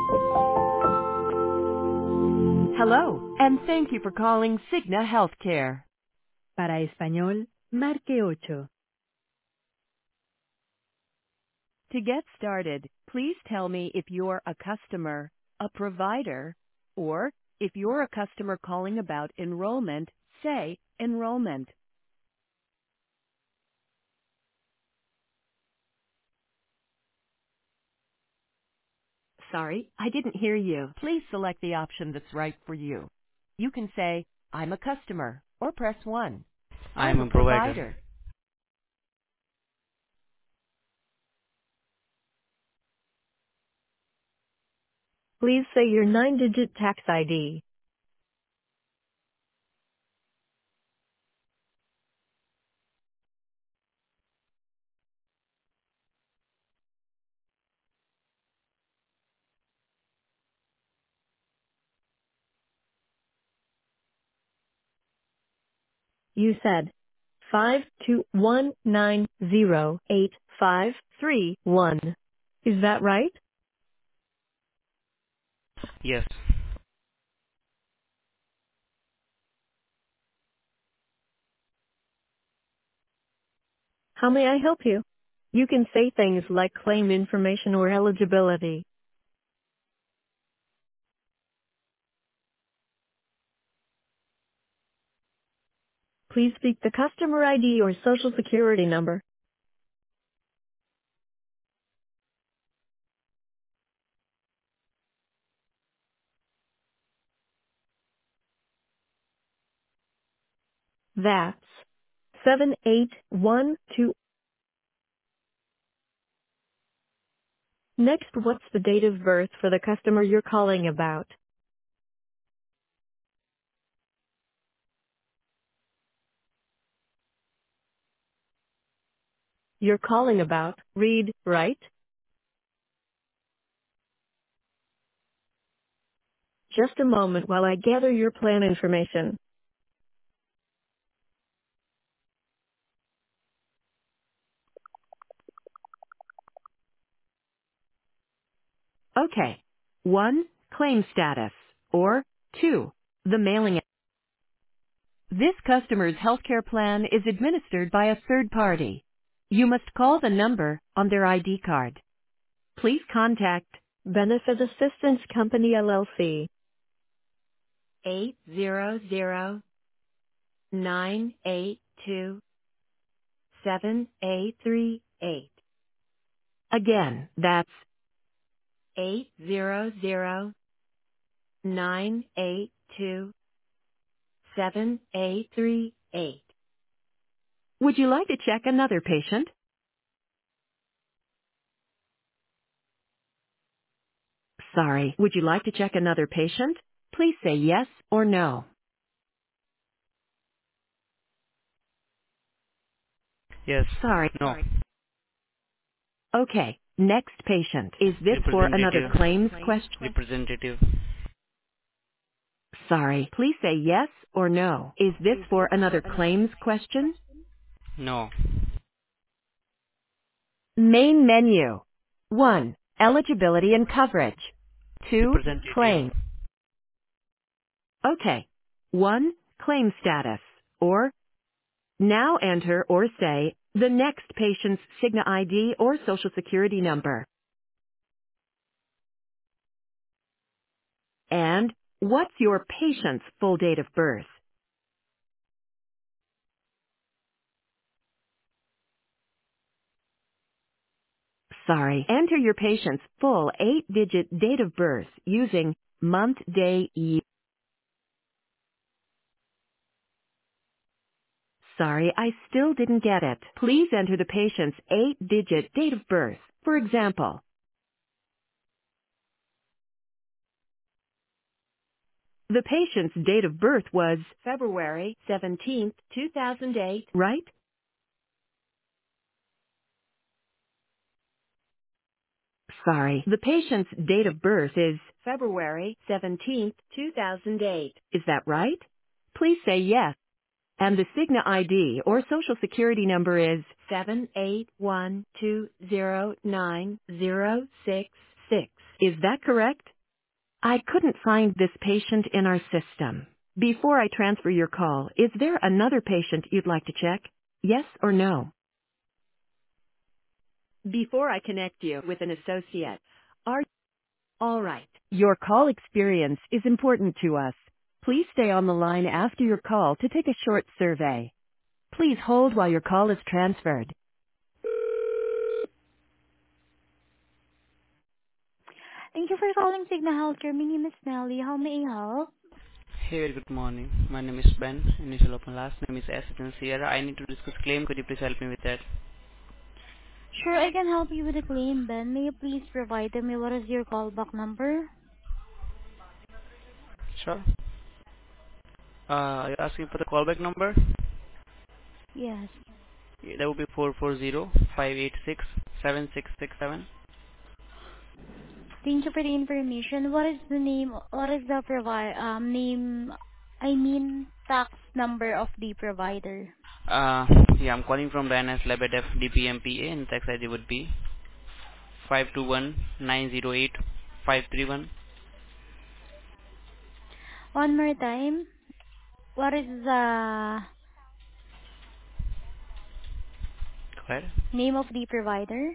Hello, and thank you for calling Cigna Healthcare. Para español, marque ocho. To get started, please tell me if you're a customer, a provider, or if you're a customer calling about enrollment, say enrollment. Sorry, I didn't hear you. Please select the option that's right for you. You can say, I'm a customer, or press 1. I I'm am a a provider. provider. Please say your 9-digit tax ID. You said 521908531. Is that right? Yes. How may I help you? You can say things like claim information or eligibility. Please speak the customer ID or social security number. That's 7812. Next, what's the date of birth for the customer you're calling about? You're calling about Reed, right? Just a moment while I gather your plan information. Okay. 1. Claim status. Or 2. The mailing. This customer's healthcare plan is administered by a third party. You must call the number on their ID card. Please contact Benefit Assistance Company LLC. 800-982-7838. Again, that's 800-982-7838. Would you like to check another patient? Sorry, would you like to check another patient? Please say yes or no. Yes. Sorry. No. Okay, next patient. Is this for another Representative. claims question? Representative. Sorry, please say yes or no. Is this for another claims question? No. Main menu. 1. Eligibility and coverage. 2. Representative. Claim. Okay. 1. Claim status. Or now enter or say the next patient's Cigna ID or Social Security number. And what's your patient's full date of birth? Sorry. Enter your patient's full 8-digit date of birth using month, day, year. Sorry, I still didn't get it. Please enter the patient's 8-digit date of birth. For example, the patient's date of birth was February 17th, 2008, right? Sorry, the patient's date of birth is February 17th, 2008. Is that right? Please say yes. And the Cigna ID or Social Security number is 781209066. Is that correct? I couldn't find this patient in our system. Before I transfer your call, is there another patient you'd like to check? Yes or no? Before I connect you with an associate, are all right. Your call experience is important to us. Please stay on the line after your call to take a short survey. Please hold while your call is transferred. Thank you for calling Cigna Healthcare. My name is Nelly. How may I help? Hey, very good morning. My name is Ben. Initial of my last name is S and Sierra. I need to discuss claim. Could you please help me with that? Sure, I can help you with the claim, Ben. May you please provide me what is your callback number? Sure. You're asking for the callback number? Yes. Yeah, that would be 440-586-7667. Thank you for the information. What is the name, what is the name, I mean, tax number of the provider? Yeah, I'm calling from Brandon Lebedev DPMPA and tax ID would be 521-908-531. One more time. What is the Go ahead. name of the provider?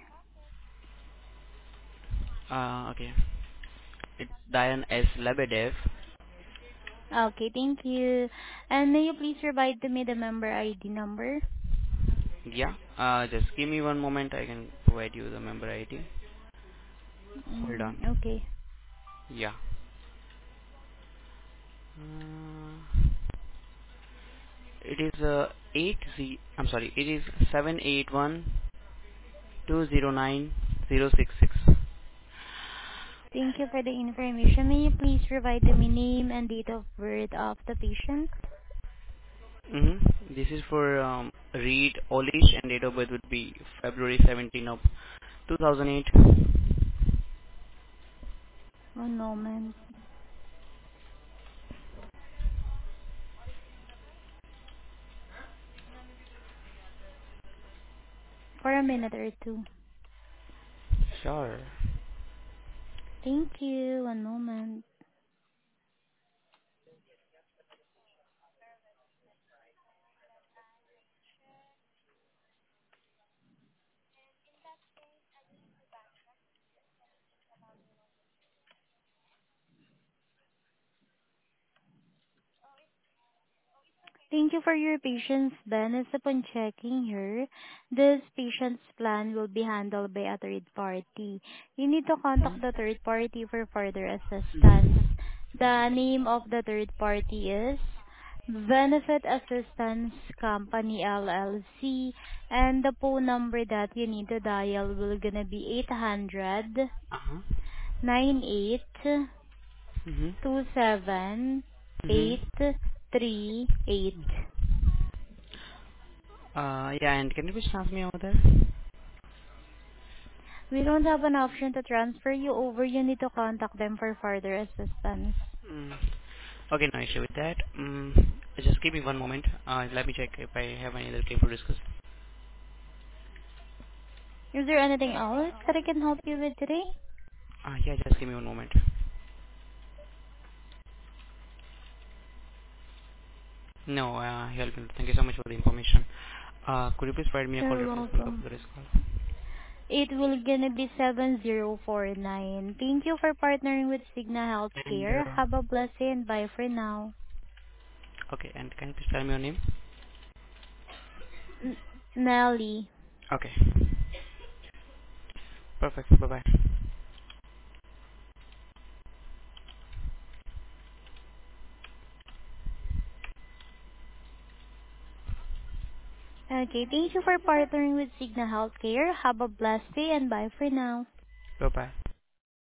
Okay. It's Diane S. Lebedev. Okay, thank you. And may you please provide to me the member ID number? Yeah. Just give me one moment. I can provide you the member ID. Hold on. Okay. Yeah. Uh, it is I'm sorry. It is 781-209-066. Thank you for the information. May you please provide to me name and date of birth of the patient? This is for Reed Olish and date of birth would be February 17 of 2008. One moment. For a minute or two. Sure. Thank you. One moment. Thank you for your patience, Ben. As upon checking here, this patient's plan will be handled by a third party. You need to contact the third party for further assistance. The name of the third party is Benefit Assistance Company LLC, and the phone number that you need to dial will gonna be 800 Uh-huh. 98 Mm-hmm. 27 Mm-hmm. 838. Yeah, and can you please transfer me over there? We don't have an option to transfer you over. You need to contact them for further assistance. Mm. Okay, no issue with that. Just give me one moment. Let me check if I have any other claim to discuss. Is there anything else that I can help you with today? Yeah, just give me one moment. No, help me. Thank you so much for the information. Could you please provide me a call You're reference number welcome. for this call? It will gonna be 7049. Thank you for partnering with Cigna And Healthcare. Have a blessed day and bye for now. okay, and can you please tell me your name? Nelly. Okay, perfect. Bye bye. Okay, thank you for partnering with Cigna Healthcare. Have a blessed day and bye for now. Bye bye.